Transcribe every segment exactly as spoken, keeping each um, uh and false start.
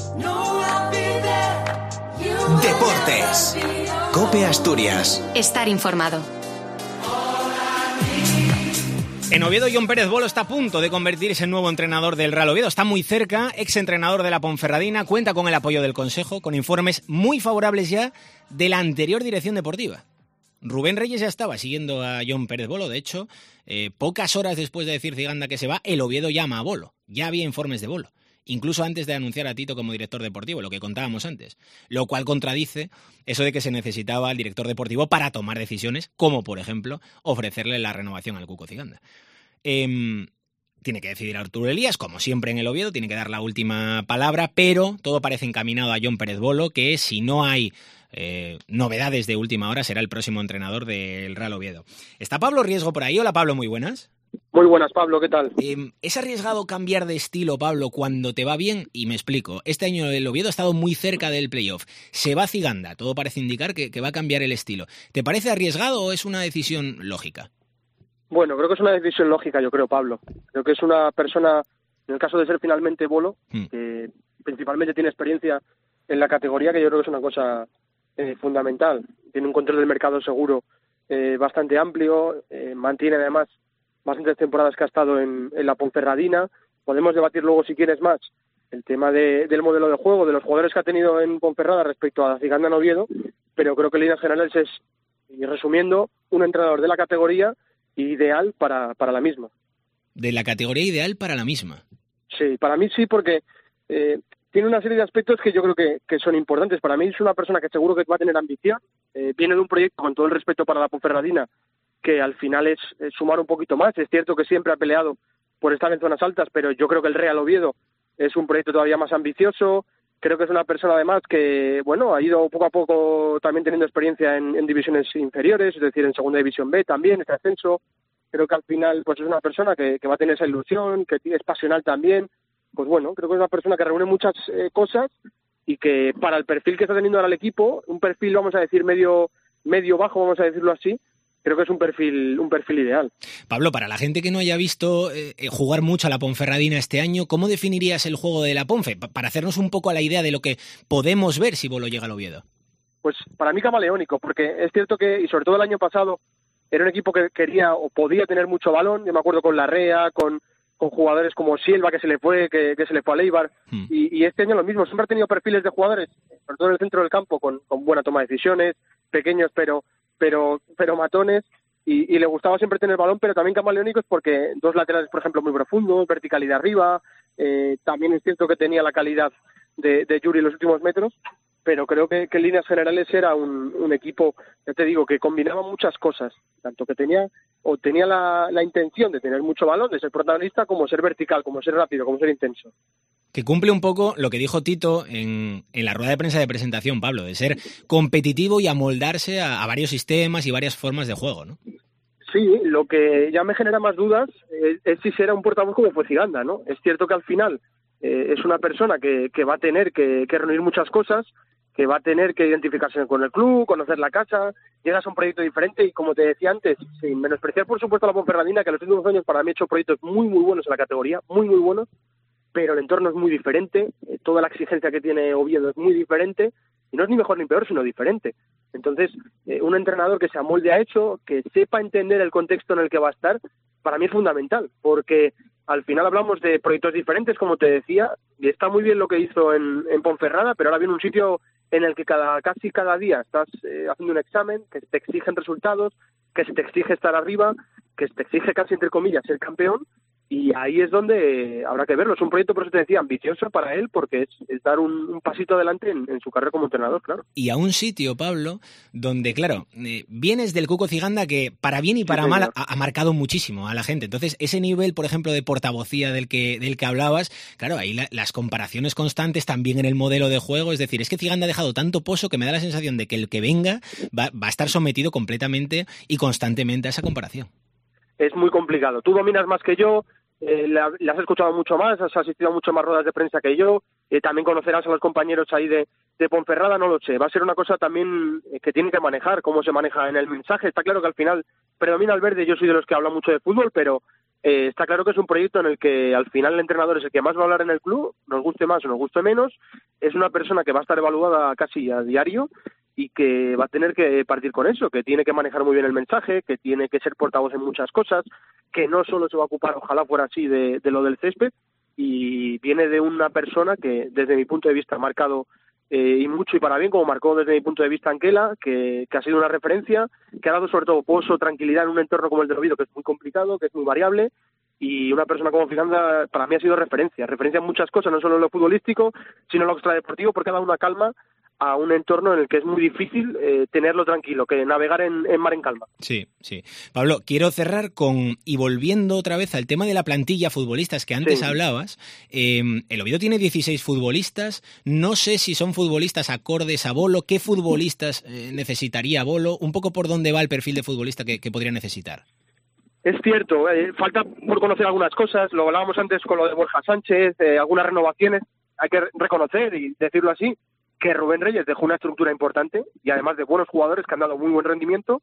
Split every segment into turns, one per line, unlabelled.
Deportes. COPE Asturias.
Estar informado.
En Oviedo, Jon Pérez Bolo está a punto de convertirse en nuevo entrenador del Real Oviedo. Está muy cerca, exentrenador de la Ponferradina, cuenta con el apoyo del Consejo, con informes muy favorables ya de la anterior dirección deportiva. Rubén Reyes ya estaba siguiendo a Jon Pérez Bolo. De hecho, eh, pocas horas después de decir Ciganda que se va, el Oviedo llama a Bolo. Ya había informes de Bolo, incluso antes de anunciar a Tito como director deportivo, lo que contábamos antes. Lo cual contradice eso de que se necesitaba al director deportivo para tomar decisiones, como por ejemplo ofrecerle la renovación al Cuco Ciganda. Eh, tiene que decidir Arturo Elías, como siempre en el Oviedo, tiene que dar la última palabra, pero todo parece encaminado a Jon Pérez Bolo, que si no hay eh, novedades de última hora será el próximo entrenador del Real Oviedo. ¿Está Pablo Riesgo por ahí? Hola Pablo, muy buenas.
Muy buenas, Pablo, ¿qué tal?
Eh, ¿Es arriesgado cambiar de estilo, Pablo, cuando te va bien? Y me explico. Este año el Oviedo ha estado muy cerca del playoff. Se va Ciganda, todo parece indicar que, que va a cambiar el estilo. ¿Te parece arriesgado o es una decisión lógica?
Bueno, creo que es una decisión lógica, yo creo, Pablo. Creo que es una persona, en el caso de ser finalmente Bolo, hmm. que principalmente tiene experiencia en la categoría, que yo creo que es una cosa eh, fundamental. Tiene un control del mercado seguro eh, bastante amplio, eh, mantiene además bastantes temporadas que ha estado en, en la Ponferradina. Podemos debatir luego, si quieres más, el tema de, del modelo de juego, de los jugadores que ha tenido en Ponferrada respecto a Ciganda en Oviedo, pero creo que en líneas generales es, y resumiendo, un entrenador de la categoría ideal para, para la misma.
¿De la categoría ideal para la misma?
Sí, para mí sí, porque eh, tiene una serie de aspectos que yo creo que, que son importantes. Para mí es una persona que seguro que va a tener ambición, eh, viene de un proyecto, con todo el respeto para la Ponferradina, que al final es, es sumar un poquito más. Es cierto que siempre ha peleado por estar en zonas altas, pero yo creo que el Real Oviedo es un proyecto todavía más ambicioso. Creo que es una persona además que, bueno, ha ido poco a poco también teniendo experiencia en, en divisiones inferiores, es decir, en Segunda División B también, este ascenso. Creo que al final pues es una persona que, que va a tener esa ilusión, que es pasional también. Pues bueno, creo que es una persona que reúne muchas eh, cosas y que para el perfil que está teniendo ahora el equipo, un perfil, vamos a decir, medio medio bajo, vamos a decirlo así, creo que es un perfil un perfil ideal.
Pablo, para la gente que no haya visto eh, jugar mucho a la Ponferradina este año, ¿cómo definirías el juego de la Ponfe? Pa- para hacernos un poco a la idea de lo que podemos ver si Bolo llega al Oviedo.
Pues para mí camaleónico, porque es cierto que, y sobre todo el año pasado, era un equipo que quería o podía tener mucho balón. Yo me acuerdo con Larrea, con, con jugadores como Silva, que se le fue, que, que se le fue a Leibar, hmm. y, y este año lo mismo. Siempre ha tenido perfiles de jugadores, sobre todo en el centro del campo, con, con buena toma de decisiones, pequeños pero pero pero matones, y, y le gustaba siempre tener balón, pero también camaleónicos porque dos laterales, por ejemplo, muy profundos, verticalidad arriba. Eh, también es cierto que tenía la calidad de, de Yuri en los últimos metros, pero creo que, que en líneas generales era un, un equipo, ya te digo, que combinaba muchas cosas, tanto que tenía o tenía la, la intención de tener mucho balón, de ser protagonista, como ser vertical, como ser rápido, como ser intenso.
Que cumple un poco lo que dijo Tito en, en la rueda de prensa de presentación, Pablo, de ser competitivo y amoldarse a, a varios sistemas y varias formas de juego, ¿no?
Sí, lo que ya me genera más dudas es, es si será un portavoz como fue Ciganda, ¿no? Es cierto que al final eh, es una persona que, que va a tener que, que reunir muchas cosas, que va a tener que identificarse con el club, conocer la casa, llegas a un proyecto diferente y, como te decía antes, sin menospreciar por supuesto a la Ponferradina, que en los últimos años para mí ha hecho proyectos muy muy buenos en la categoría, muy muy buenos, pero el entorno es muy diferente, eh, toda la exigencia que tiene Oviedo es muy diferente, y no es ni mejor ni peor, sino diferente. Entonces, eh, un entrenador que se amolde a eso, que sepa entender el contexto en el que va a estar, para mí es fundamental, porque al final hablamos de proyectos diferentes, como te decía, y está muy bien lo que hizo en, en Ponferrada, pero ahora viene un sitio en el que cada casi cada día estás eh, haciendo un examen, que te exigen resultados, que se te exige estar arriba, que se te exige casi, entre comillas, ser campeón, y ahí es donde habrá que verlo. Es un proyecto, por eso te decía, ambicioso para él, porque es, es dar un, un pasito adelante en, en su carrera como entrenador, claro.
Y a un sitio, Pablo, donde, claro, eh, vienes del Cuco Ciganda, que para bien y para sí, mal ha, ha marcado muchísimo a la gente. Entonces, ese nivel, por ejemplo, de portavocía del que, del que hablabas, claro, ahí la, las comparaciones constantes también en el modelo de juego. Es decir, es que Ciganda ha dejado tanto pozo que me da la sensación de que el que venga va, va a estar sometido completamente y constantemente a esa comparación.
Es muy complicado. Tú dominas más que yo, eh, la, la has escuchado mucho más, has asistido a mucho más ruedas de prensa que yo, eh, también conocerás a los compañeros ahí de, de Ponferrada, no lo sé. Va a ser una cosa también que tienen que manejar, cómo se maneja en el mensaje. Está claro que al final predomina el verde, yo soy de los que habla mucho de fútbol, pero Eh, está claro que es un proyecto en el que al final el entrenador es el que más va a hablar en el club, nos guste más o nos guste menos, es una persona que va a estar evaluada casi a diario y que va a tener que partir con eso, que tiene que manejar muy bien el mensaje, que tiene que ser portavoz en muchas cosas, que no solo se va a ocupar, ojalá fuera así, de, de lo del césped, y viene de una persona que desde mi punto de vista ha marcado eh, y mucho y para bien, como marcó desde mi punto de vista Anquela, que, que ha sido una referencia, que ha dado sobre todo pozo, tranquilidad en un entorno como el del Oviedo, que es muy complicado, que es muy variable, y una persona como Figanda para mí ha sido referencia, referencia en muchas cosas, no solo en lo futbolístico, sino en lo extradeportivo, porque ha dado una calma a un entorno en el que es muy difícil eh, tenerlo tranquilo, que navegar en, en mar en calma.
Sí, sí. Pablo, quiero cerrar con, y volviendo otra vez al tema de la plantilla futbolistas que antes sí. hablabas, eh, el Oviedo tiene dieciséis futbolistas, no sé si son futbolistas acordes a Bolo, ¿qué futbolistas eh, necesitaría Bolo? Un poco por dónde va el perfil de futbolista que, que podría necesitar.
Es cierto, eh, falta por conocer algunas cosas, lo hablábamos antes con lo de Borja Sánchez, eh, algunas renovaciones, hay que reconocer y decirlo así, que Rubén Reyes dejó una estructura importante y además de buenos jugadores que han dado muy buen rendimiento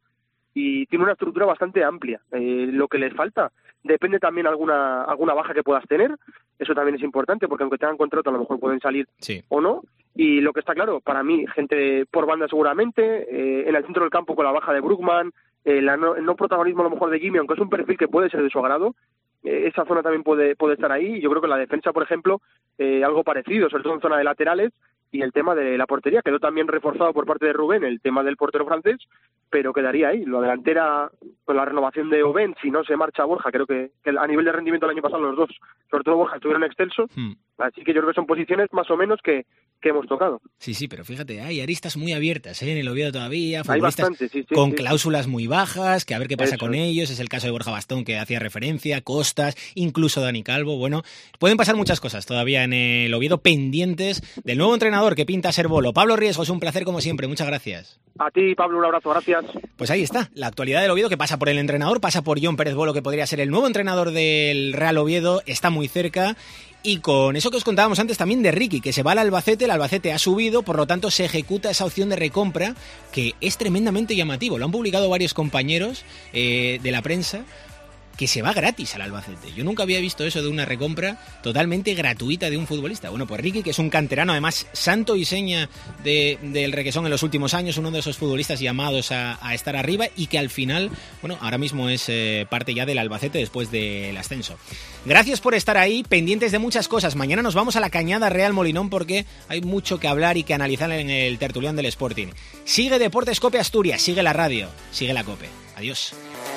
y tiene una estructura bastante amplia. Eh, lo que les falta depende también alguna alguna baja que puedas tener, eso también es importante porque aunque tengan contrato a lo mejor pueden salir
sí.
o no. Y lo que está claro, para mí, gente por banda seguramente, eh, en el centro del campo con la baja de Brugman, eh, la no, el no protagonismo a lo mejor de Jimmy, aunque es un perfil que puede ser de su agrado, eh, esa zona también puede puede estar ahí. Yo creo que la defensa, por ejemplo, eh, algo parecido, sobre todo en zona de laterales, y el tema de la portería quedó también reforzado por parte de Rubén, el tema del portero francés, pero quedaría ahí. La delantera, con la renovación de Oben, si no se marcha Borja, creo que, que a nivel de rendimiento el año pasado los dos, sobre todo Borja, estuvieron excelsos, hmm. así que yo creo que son posiciones más o menos que, que hemos tocado.
Sí, sí, pero fíjate, hay aristas muy abiertas ¿eh? en el Oviedo todavía,
hay bastante, sí, sí,
con
sí.
cláusulas muy bajas, que a ver qué pasa
Eso.
con ellos, es el caso de Borja Bastón que hacía referencia, Costas, incluso Dani Calvo, bueno, pueden pasar muchas cosas todavía en el Oviedo pendientes del nuevo entrenador que pinta ser Bolo. Pablo Riesgos, un placer como siempre, muchas gracias.
A ti, Pablo, un abrazo, gracias.
Pues ahí está, la actualidad del Oviedo que pasa por el entrenador, pasa por Jon Pérez Bolo, que podría ser el nuevo entrenador del Real Oviedo, está muy cerca. Y con eso que os contábamos antes también de Ricky, que se va al Albacete, el Albacete ha subido, por lo tanto se ejecuta esa opción de recompra, que es tremendamente llamativo. Lo han publicado varios compañeros eh, de la prensa, que se va gratis al Albacete. Yo nunca había visto eso de una recompra totalmente gratuita de un futbolista. Bueno, pues Ricky, que es un canterano, además santo y seña de, del Requesón en los últimos años, uno de esos futbolistas llamados a, a estar arriba y que al final, bueno, ahora mismo es eh, parte ya del Albacete después del ascenso. Gracias por estar ahí, pendientes de muchas cosas. Mañana nos vamos a la Cañada Real Molinón porque hay mucho que hablar y que analizar en el tertulión del Sporting. Sigue Deportes Cope Asturias, sigue la radio, sigue la Cope. Adiós.